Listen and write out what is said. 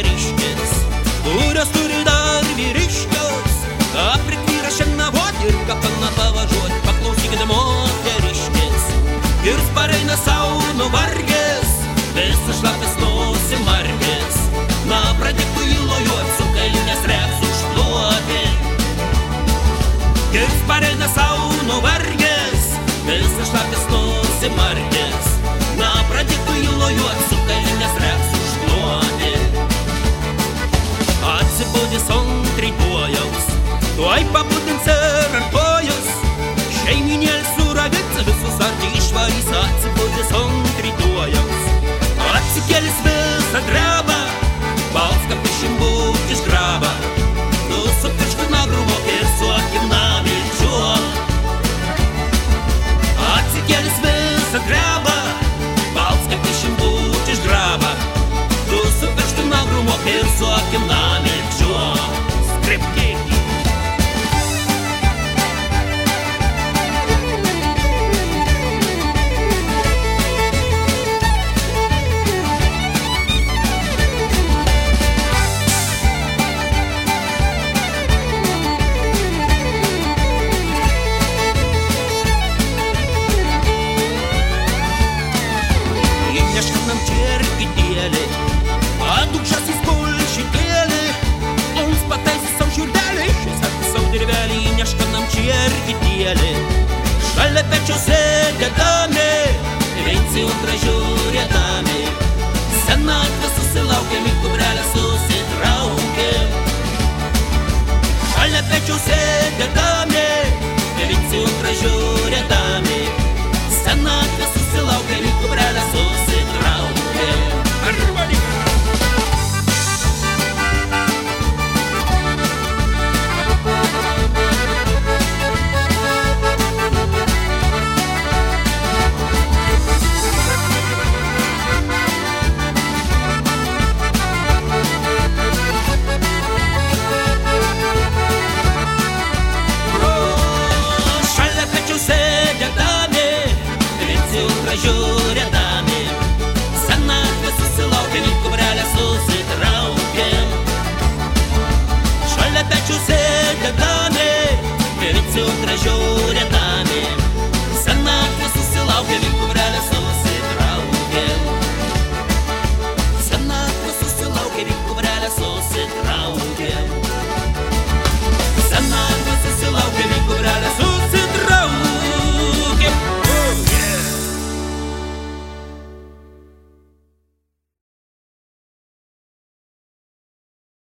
moteriškės, kurios turi dar vyriškius, ką pritvyra šiandien ir kapaną pavažiuot. Paklausykite moteriškės, ir pareina sau nuvargęs, visas šlapės nusimargęs. Na, pradėktų įlojuot, su kalinės reps užšluoti. Ir pareina sau nuvargęs, visas šlapės nusimargęs. Na, pradėktų įlojuot, su kalinės reps užšluoti. Atsibudęs ant rytojaus, tuoj pabudins ir ant kojos. Šeiminėlis suravins, visus arti išvarys. Atsibudęs ant rytojaus, atsikėlis visą dreba, balską pišimbūt iš graba. Tu su pirštu nagruvok ir su akim navilčiuok. Atsikėlis visą dreba, balską pišimbūt iš graba. Tu su pirštu nagruvok ir su akim navilčiuok. Skripkik. Padūkšas į spulšitėlį, uns pataisys savo šiurdelį, šis apie savo dirvelį įneškanam čierkitėlį. Šalia pečio sėdėdami, veici ultražiūrėdami, senatvę susilaukėm, į kubrelę susitraukėm. Šalia pečio sėdėdami, veici ultražiūrėdami, senatvę susilaukėm, į kubrelę susitraukėm. Žiūrėdami, senatvę susilaukėm, į kubrelę susitraukėm. Šalia pečių sėdėdami, visi ultražiūrėdami.